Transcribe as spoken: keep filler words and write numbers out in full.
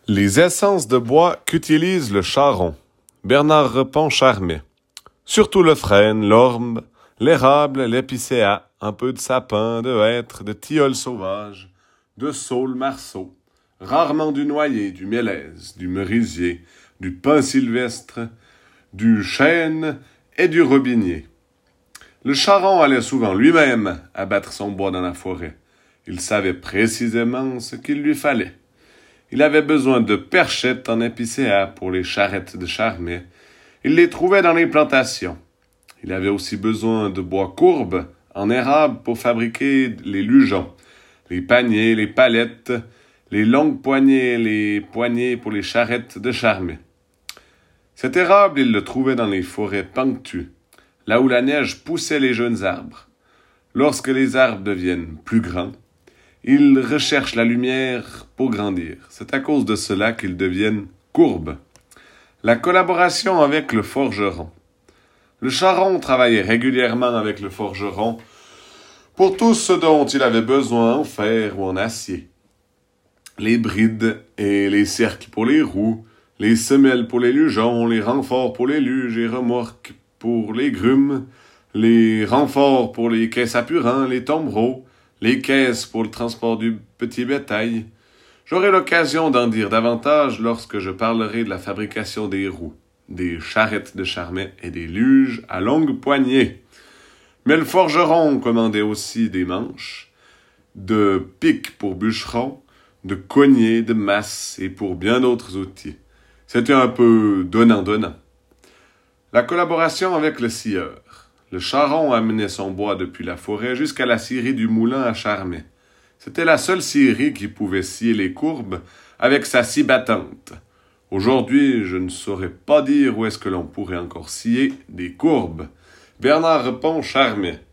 Les essences de bois qu'utilise le charron. Bernard Repon Charmet. Surtout le frêne, l'orme, l'érable, l'épicéa, un peu de sapin, de hêtre, de tilleul sauvage, de saule marceau, rarement du noyer, du mélèze, du merisier, du pin sylvestre, du chêne et du robinier. Le charron allait souvent lui-même abattre son bois dans la forêt. Il savait précisément ce qu'il lui fallait. Il avait besoin de perchettes en épicéa pour les charrettes de Charmet. Il les trouvait dans les plantations. Il avait aussi besoin de bois courbe en érable pour fabriquer les lugeons, les paniers, les palettes, les longues poignées, les poignées pour les charrettes de Charmet. Cet érable, il le trouvait dans les forêts pentues, là où la neige poussait les jeunes arbres. Lorsque les arbres deviennent plus grands, ils recherchent la lumière pour grandir. C'est à cause de cela qu'ils deviennent courbes. La collaboration avec le forgeron. Le charron travaillait régulièrement avec le forgeron pour tout ce dont il avait besoin en fer ou en acier. Les brides et les cercles pour les roues, les semelles pour les lugeons, les renforts pour les luges et remorques pour les grumes, les renforts pour les caisses à purin, les tombereaux, les caisses pour le transport du petit bétail. J'aurai l'occasion d'en dire davantage lorsque je parlerai de la fabrication des roues, des charrettes de Charmet et des luges à longue poignée. Mais le forgeron commandait aussi des manches, de pics pour bûcherons, de cognées, de masses et pour bien d'autres outils. C'était un peu donnant-donnant. La collaboration avec le scieur. Le charron amenait son bois depuis la forêt jusqu'à la scierie du moulin à Charmet. C'était la seule scierie qui pouvait scier les courbes avec sa scie battante. Aujourd'hui, je ne saurais pas dire où est-ce que l'on pourrait encore scier des courbes. Bernard Repon Charmet.